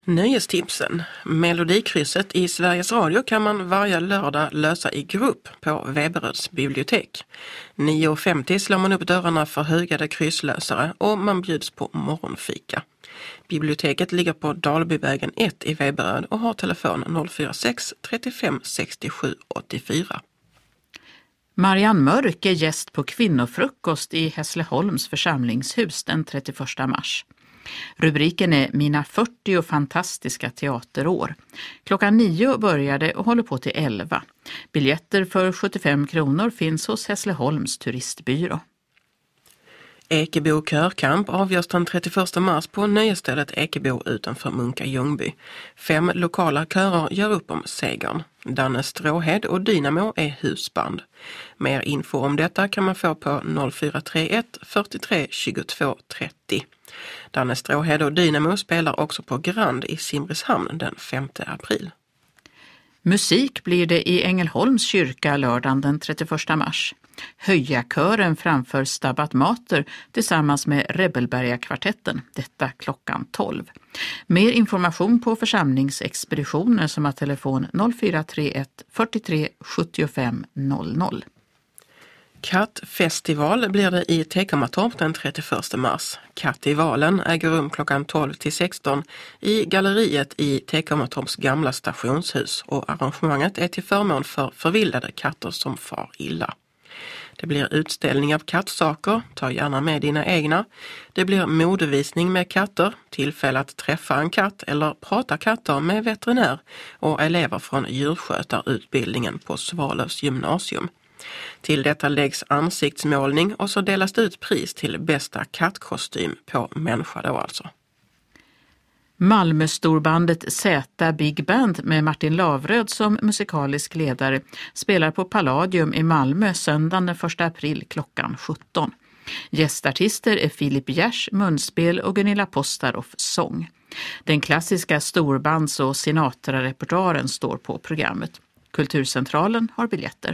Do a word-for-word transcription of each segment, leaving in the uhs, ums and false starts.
Nöjestipsen. Melodikrysset i Sveriges Radio kan man varje lördag lösa i grupp på Veberöds bibliotek. nio och femtio slår man upp dörrarna för högade krysslösare och man bjuds på morgonfika. Biblioteket ligger på Dalbyvägen ett i Veberöd och har telefon noll fyra sex trettiofem sextiosju åttiofyra. Marianne Mörk är gäst på kvinnofrukost i Hässleholms församlingshus den trettioförsta mars. Rubriken är Mina fyrtio fantastiska teaterår. Klockan nio började och håller på till elva. Biljetter för sjuttiofem kronor finns hos Hässleholms turistbyrå. Ekebo körkamp avgörs den trettioförsta mars på nöjestället Ekebo utanför Munka Ljungby. Fem lokala körer gör upp om segern. Danne Stråhed och Dynamo är husband. Mer info om detta kan man få på noll fyra tre ett fyrtiotre tjugotvå trettio. Danne Stråhed och Dynamo spelar också på Grand i Simrishamn den femte april. Musik blir det i Ängelholms kyrka lördagen den trettioförsta mars. Höjakören framför Stabat Mater tillsammans med Rebelberga-kvartetten, detta klockan tolv. Mer information på församlingsexpeditioner som har telefon noll fyra tre ett fyrtiotre sjuttiofem noll noll. Kattfestival blir det i Teckomatorp den trettioförsta mars. Kattivalen äger rum klockan tolv till sexton i galleriet i Teckomatorps gamla stationshus och arrangemanget är till förmån för förvildade katter som far illa. Det blir utställning av kattsaker, ta gärna med dina egna. Det blir modevisning med katter, tillfälle att träffa en katt eller prata katter med veterinär och elever från djurskötarutbildningen på Svalövs gymnasium. Till detta läggs ansiktsmålning och så delas det ut pris till bästa kattkostym på människa då alltså. Malmö-storbandet Z Big Band med Martin Lavröd som musikalisk ledare spelar på Palladium i Malmö söndagen den första april klockan sjutton. Gästartister är Filip Gers, munspel och Gunilla Postaroff, sång. Den klassiska storbands- och Sinatra-repertoaren står på programmet. Kulturcentralen har biljetter.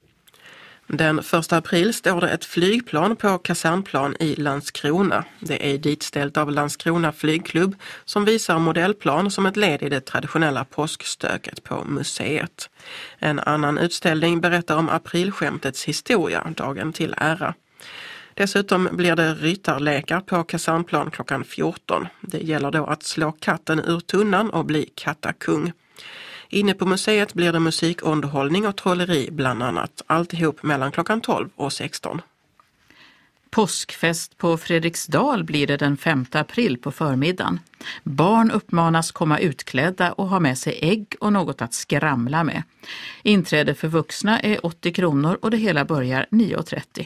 Den första april står det ett flygplan på kasernplan i Landskrona. Det är ditställt av Landskrona flygklubb som visar modellplan som ett led i det traditionella påskstöket på museet. En annan utställning berättar om aprilskämtets historia, dagen till ära. Dessutom blir det ryttarlekar på kasernplan klockan fjorton. Det gäller då att slå katten ur tunnan och bli kattakung. Inne på museet blir det musikunderhållning och trolleri bland annat, alltihop mellan klockan tolv och sexton. Påskfest på Fredriksdal blir det den femte april på förmiddagen. Barn uppmanas komma utklädda och ha med sig ägg och något att skramla med. Inträde för vuxna är åttio kronor och det hela börjar nio trettio.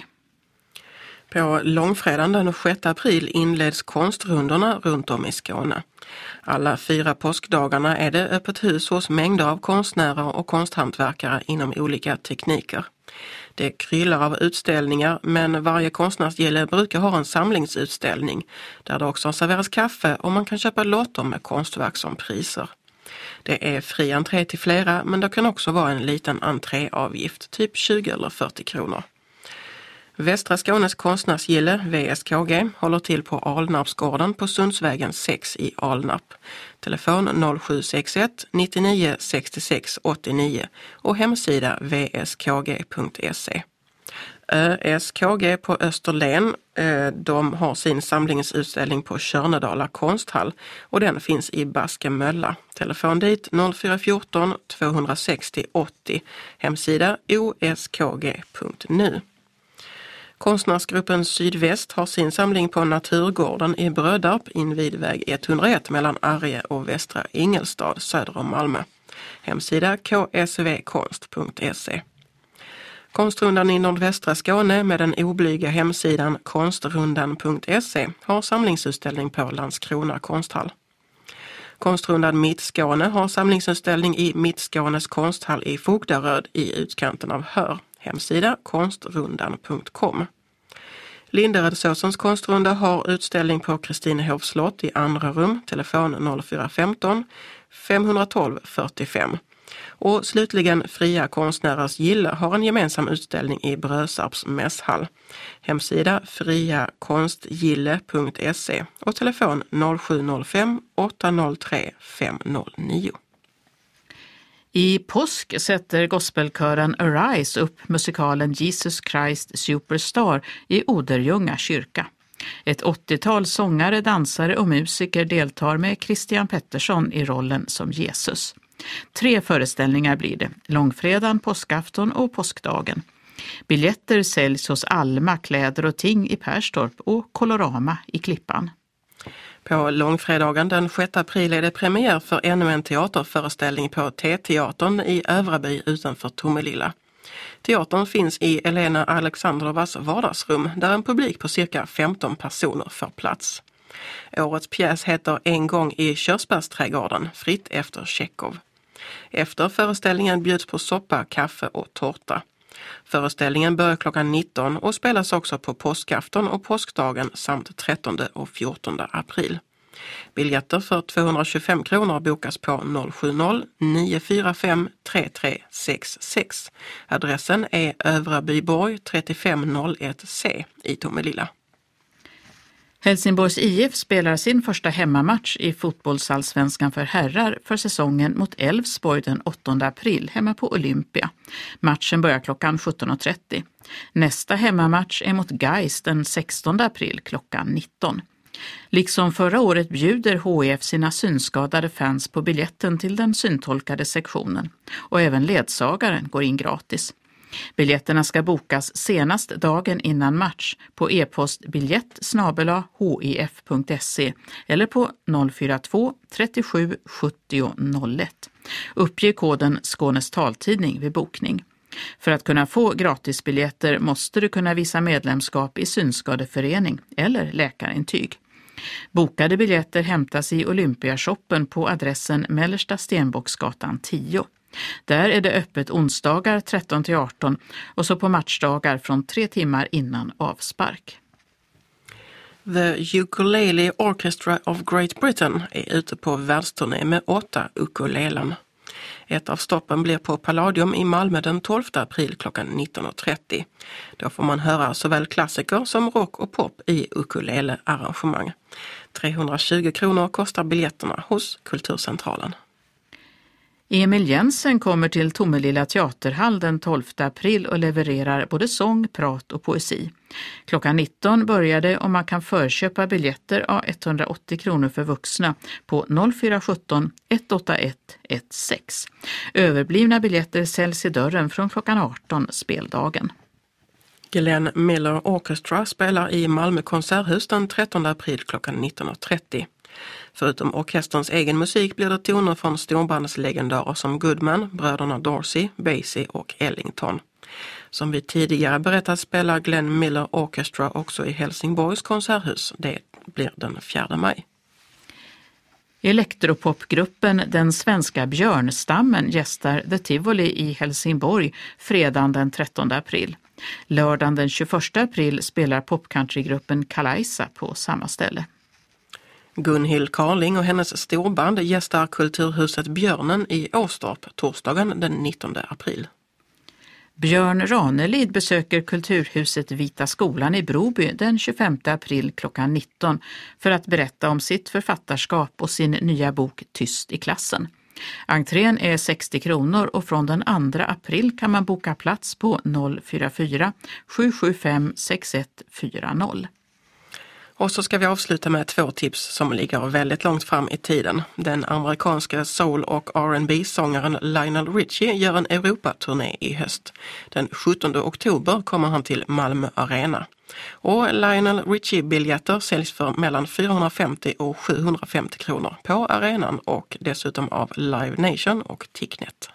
På långfredagen den sjätte april inleds konstrundorna runt om i Skåne. Alla fyra påskdagarna är det öppet hus hos mängder av konstnärer och konsthantverkare inom olika tekniker. Det kryllar av utställningar, men varje konstnärsgille brukar ha en samlingsutställning där det också serveras kaffe och man kan köpa lotter med konstverk som priser. Det är fri entré till flera, men det kan också vara en liten entréavgift, typ tjugo eller fyrtio kronor. Västra Skånes konstnärsgille, V S K G, håller till på Alnarpsgården på Sundsvägen sex i Alnarp. Telefon noll sju sex ett nittionio sextiosex åttionio och hemsida v s k g punkt se. Ö S K G på Österlen, de har sin samlingsutställning på Körnedala konsthall och den finns i Baskemölla. Telefon dit noll fyra ett fyra två sex noll åttio, hemsida o s k g punkt n u. Konstnärsgruppen Sydväst har sin samling på Naturgården i Brödarp invid väg etthundraett mellan Arje och Västra Ingelstad söder om Malmö. Hemsida k s v konst punkt se. Konstrundan i nordvästra Skåne med den oblyga hemsidan konstrundan punkt se har samlingsutställning på Landskrona konsthall. Konstrundan Mittskåne har samlingsutställning i Mittskånes konsthall i Fogdaröd i utkanten av Hör. Hemsida konstrundan punkt com. Linderödsåsens konstrunda har utställning på Kristinehovs slott i andra rum, telefon noll fyra femton fem ett två fyrtiofem. Och slutligen, Fria konstnärers gille har en gemensam utställning i Brösarps mässhall. Hemsida fria konstgille punkt se och telefon noll sju noll fem åtta noll tre fem noll nio. I påsk sätter gospelkören Arise upp musikalen Jesus Christ Superstar i Oderljunga kyrka. Ett åttiotal sångare, dansare och musiker deltar med Christian Pettersson i rollen som Jesus. Tre föreställningar blir det, långfredagen, påskafton och påskdagen. Biljetter säljs hos Alma, kläder och ting i Perstorp och Colorama i Klippan. På långfredagen den sjätte april är det premiär för ännu en teaterföreställning på T-teatern i Övraby utanför Tomelilla. Teatern finns i Elena Alexandrovas vardagsrum där en publik på cirka femton personer får plats. Årets pjäs heter En gång i körsbärsträdgården, fritt efter Tjechov. Efter föreställningen bjuds på soppa, kaffe och tårta. Föreställningen börjar klockan nitton och spelas också på påskafton och påskdagen samt trettonde och fjortonde april. Biljetter för tvåhundratjugofem kronor bokas på noll sju noll nio fyra fem tre tre sex sex. Adressen är Övrabyborg trettiofem noll ett C i Tomelilla. Helsingborgs I F spelar sin första hemmamatch i fotbollsallsvenskan för herrar för säsongen mot Elfsborg den åttonde april hemma på Olympia. Matchen börjar klockan sjutton och trettio. Nästa hemmamatch är mot Gais den sextonde april klockan nitton. Liksom förra året bjuder H I F sina synskadade fans på biljetten till den syntolkade sektionen och även ledsagaren går in gratis. Biljetterna ska bokas senast dagen innan match på e-post biljett snabel-a hif punkt se eller på noll fyra två trettiosju sjuttio noll ett. Uppge koden Skånes taltidning vid bokning. För att kunna få gratisbiljetter måste du kunna visa medlemskap i synskadeförening eller läkarintyg. Bokade biljetter hämtas i Olympiashoppen på adressen Mellersta Stenbocksgatan tio. Där är det öppet onsdagar tretton till arton och så på matchdagar från tre timmar innan avspark. The Ukulele Orchestra of Great Britain är ute på världsturné med åtta ukulelen. Ett av stoppen blir på Palladium i Malmö den tolfte april klockan nitton och trettio. Då får man höra såväl klassiker som rock och pop i ukulele-arrangemang. trehundratjugo kronor kostar biljetterna hos Kulturcentralen. Emil Jensen kommer till Tomelilla teaterhall den tolfte april och levererar både sång, prat och poesi. Klockan nitton börjar det och man kan förköpa biljetter av etthundraåttio kronor för vuxna på noll fyra sjutton ett åtta ett ett sex. Överblivna biljetter säljs i dörren från klockan arton speldagen. Glenn Miller Orchestra spelar i Malmö konserthus den trettonde april klockan nitton och trettio. Förutom orkesterns egen musik blir det toner från storbandslegendarer som Goodman, bröderna Dorsey, Basie och Ellington. Som vi tidigare berättat spelar Glenn Miller Orchestra också i Helsingborgs konserthus. Det blir den fjärde maj. Elektropopgruppen Den svenska björnstammen gästar The Tivoli i Helsingborg fredagen den trettonde april. Lördagen den tjugoförsta april spelar popcountrygruppen Kalaisa på samma ställe. Gunhild Carling och hennes storband gästar Kulturhuset Björnen i Åstorp torsdagen den nittonde april. Björn Ranelid besöker Kulturhuset Vita skolan i Broby den tjugofemte april klockan nitton för att berätta om sitt författarskap och sin nya bok Tyst i klassen. Entrén är sextio kronor och från den andra april kan man boka plats på noll fyra fyra sju sju fem sex ett fyra noll. Och så ska vi avsluta med två tips som ligger väldigt långt fram i tiden. Den amerikanska soul- och R and B-sångaren Lionel Richie gör en Europaturné i höst. Den sjuttonde oktober kommer han till Malmö Arena. Och Lionel Richie-biljetter säljs för mellan fyrahundrafemtio och sjuhundrafemtio kronor på arenan och dessutom av Live Nation och Ticknet.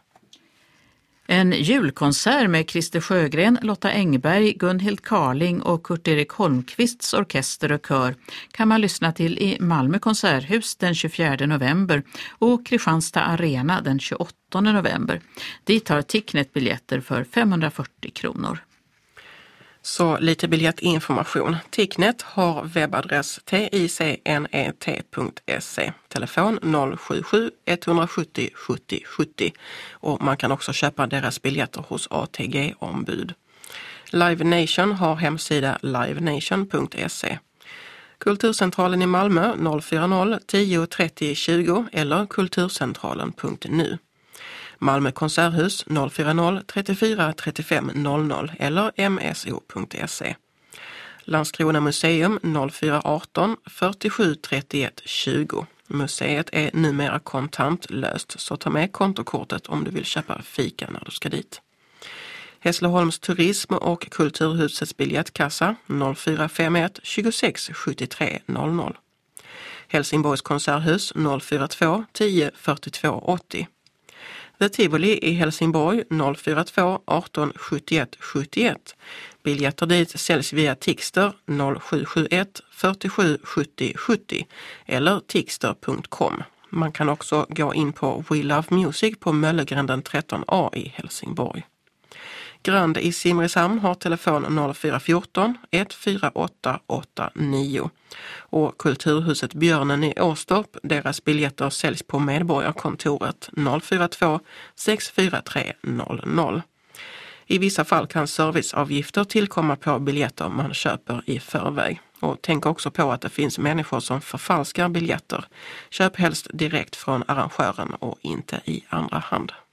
En julkonsert med Christer Sjögren, Lotta Engberg, Gunhild Carling och Kurt-Erik Holmqvists orkester och kör kan man lyssna till i Malmö konserthus den tjugofjärde november och Kristianstad Arena den tjugoåttonde november. Dit har Ticknet biljetter för femhundrafyrtio kronor. Så lite biljettinformation. Ticknet har webbadress ticnet punkt se, telefon noll sju sju ett sju noll sjuttio sjuttio och man kan också köpa deras biljetter hos A T G-ombud. Live Nation har hemsida live nation punkt se. Kulturcentralen i Malmö noll fyra noll tio trettio tjugo eller kulturcentralen punkt nu. Malmö konserthus noll fyra noll trettiofyra trettiofem noll noll eller m s o punkt se. Landskrona museum noll fyra arton fyrtiosju trettioett tjugo. Museet är numera kontantlöst så ta med kontokortet om du vill köpa fika när du ska dit. Hässleholms turism och kulturhusets biljettkassa noll fyra fem ett tjugosex sjuttiotre noll noll. Helsingborgs konserthus noll fyra två tio fyrtiotvå åttio. The Tivoli i Helsingborg noll fyra två arton sjuttioett sjuttioett. Biljetter dit säljs via Tixter noll sju sju ett fyrtiosju sjuttio sjuttio eller tixter punkt com. Man kan också gå in på We Love Music på Möllegränden tretton A i Helsingborg. Grand i Simrishamn har telefon noll fyra ett fyra ett fyra åtta åtta nio och Kulturhuset Björnen i Åstorp, deras biljetter säljs på Medborgarkontoret noll fyra två sex fyra tre noll noll. I vissa fall kan serviceavgifter tillkomma på biljetter man köper i förväg. Och tänk också på att det finns människor som förfalskar biljetter. Köp helst direkt från arrangören och inte i andra hand.